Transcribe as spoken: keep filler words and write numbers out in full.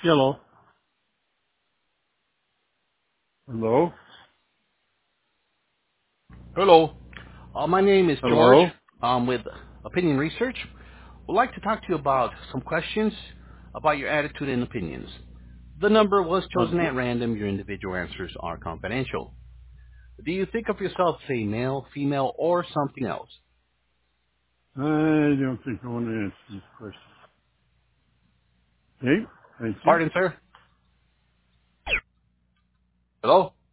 Hello. Hello. Hello. Uh, my name is George. Hello. I'm with Opinion Research. Would like to talk to you about some questions about your attitude and opinions. The number was chosen Okay. at random. Your individual answers are confidential. Do you think of yourself as a male, female, or something else? I don't think I want to answer this question. Okay. Thank you. Pardon, sir? Hello?